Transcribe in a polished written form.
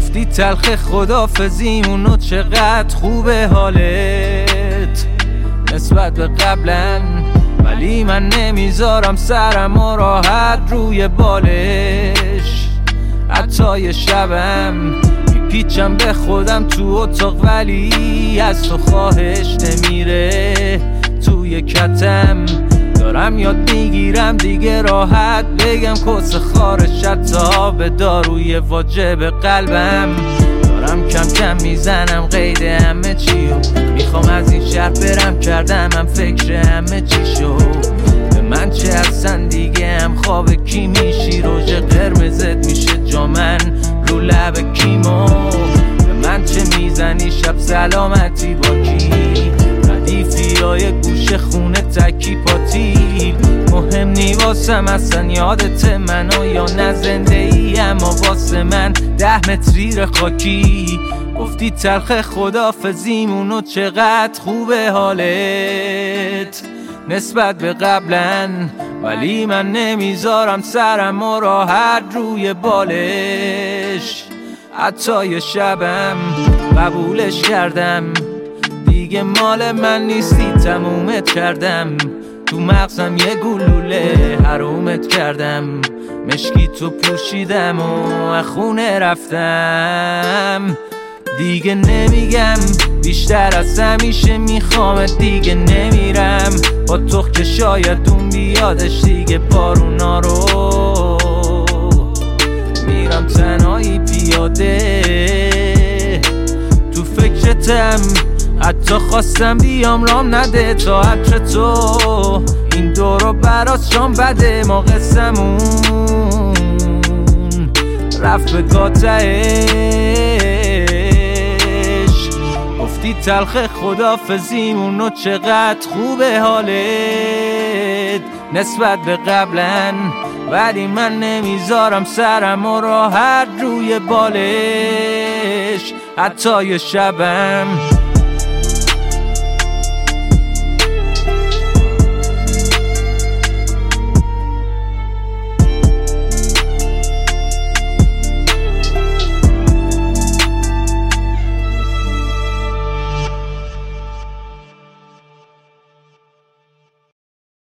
گفتی تلخ خدافزیمونو چقدر خوبه حالت نسبت به قبلا، ولی من نمیذارم سرمو راحت روی بالش. حتی یه شبم میپیچم به خودم تو اتاق، ولی از تو خواهش نمیره توی کتم. دارم یاد میگیرم دیگه راحت بگم کس خارش، حتی به داروی واجب قلبم. دارم کم کم میزنم قید همه چیو، میخوام از این شهر برم، کردم هم فکر همه چی شو. به من چه هستن دیگه، هم خواب کی میشی، روژ قرمزت میشه جامن رو لب کیمو. به من چه میزنی شب سلامتی با کی، ردیفی های گوش خونه تکی پاتی. مهم نی واسم اصلا یادت منو یا نه زنده ای، اما واسه من 10 متری خاکی. گفتی تلخ خدافزیمونو چقدر خوبه حالت نسبت به قبلا، ولی من نمیذارم سرمو راحت روی بالش. حتی یه شبم قبولش کردم، دیگه مال من نیستی تمومت کردم. تو مغزم یه گلوله حرومت کردم، مشکی تو پوشیدم و خونه رفتم. دیگه نمیگم بیشتر از همیشه میخوامت، دیگه نمیرم با تو که شاید اون بیادش دیگه بارونا رو. میرم تنهایی پیاده تو فکرتم، حتی خواستم بیام رام نده تا عطر تو. این دورو برات شام بده، ما قسمون رفت به گاتهش. گفتی تلخ خدافزیمونو چقدر خوبه حالت نسبت به قبلا، ولی من نمیذارم سرمو راحت روی بالش. حتی یه شبم